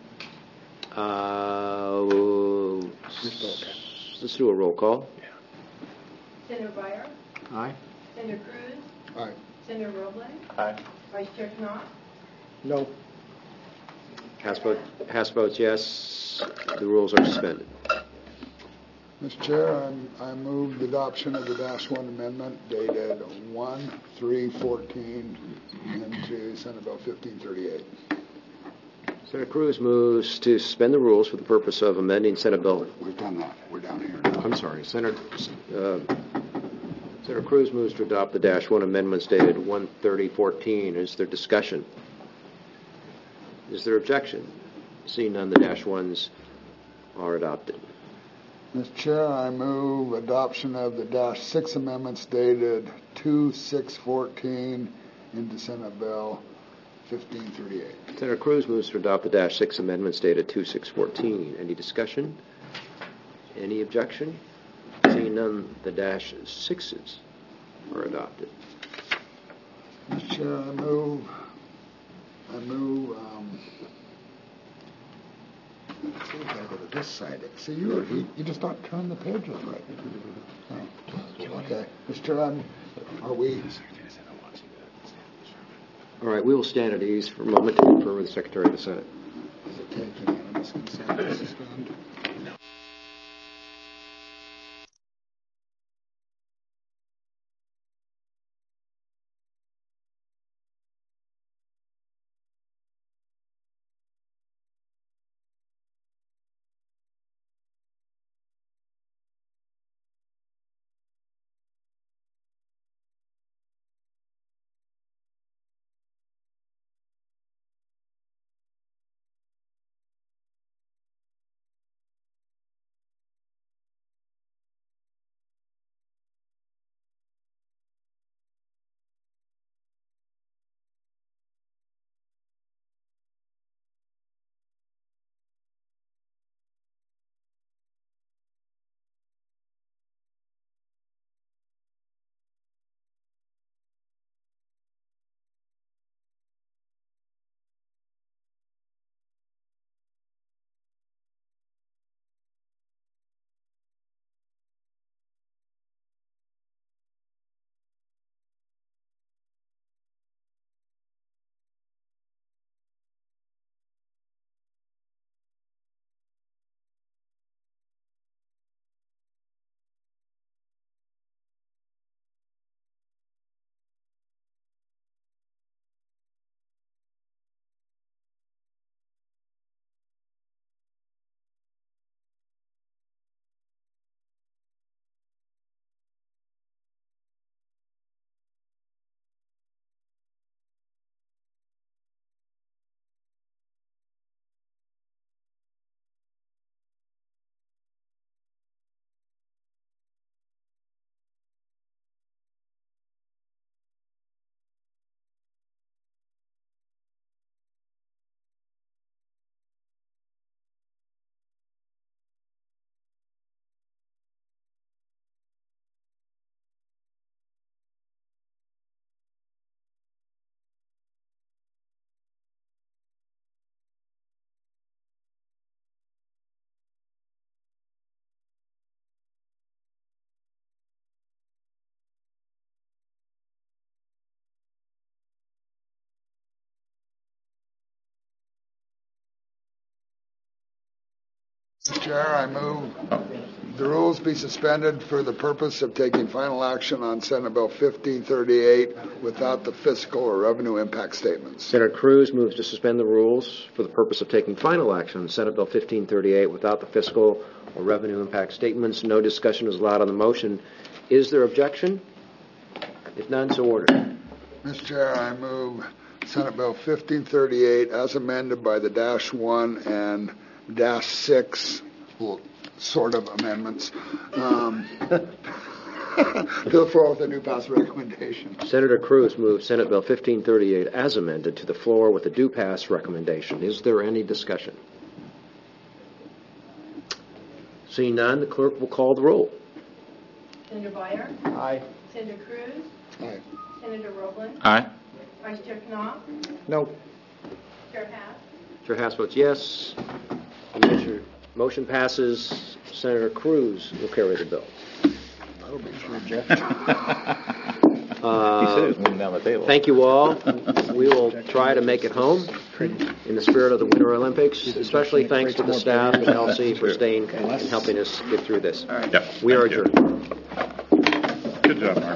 Let's do a roll call. Senator Breyer? Aye. Senator Cruz? Aye. Senator Robles? Aye. Vice Chair Knopp? No. House votes yes. The rules are suspended. Mr. Chair, I move the adoption of the Dash 1 amendment dated 1/3/14 into Senate Bill 1538. Senator Cruz moves to suspend the rules for the purpose of amending Senate Bill. We've done that. We're down here now. I'm sorry. Senator Cruz moves to adopt the Dash 1 amendments dated 1/30/14. Is there discussion? Is there objection? Seeing none, the Dash 1s are adopted. Mr. Chair, I move adoption of the Dash 6 amendments dated 2/6/14 into Senate Bill 1538. Senator Cruz moves to adopt the Dash 6 amendments dated 2/6/14. Any discussion? Any objection? Seeing none, the Dash 6s are adopted. Mr. Chair, I move see, we gotta go to this side. See, you just don't turn the pages right. Oh. Okay. Mr. Chair, are we? All right, we will stand at ease for a moment to confer with the Secretary of the Senate. Is it take unanimous consent to suspend? Chair, I move the rules be suspended for the purpose of taking final action on Senate Bill 1538 without the fiscal or revenue impact statements. Senator Cruz moves to suspend the rules for the purpose of taking final action on Senate Bill 1538 without the fiscal or revenue impact statements. No discussion is allowed on the motion. Is there objection? If none, so ordered. Mr. Chair, I move Senate Bill 1538 as amended by the -1 and -6 sort of amendments to the floor with a due pass recommendation. Senator Cruz moves Senate Bill 1538 as amended to the floor with a due pass recommendation. Is there any discussion? Seeing none, the clerk will call the roll. Senator Byer? Aye. Senator Cruz? Aye. Senator Robles? Aye. Vice Chair Knopf? No. Chair Haas? Chair Haas votes yes. The motion passes. Senator Cruz will carry the bill. That'll be for Jeff. He said he was moving down the table. Thank you all. We will try to make it home in the spirit of the Winter Olympics, especially thanks to the staff at LC for staying and helping us get through this. Yep. We are Thank you. adjourned. Good job, Mark.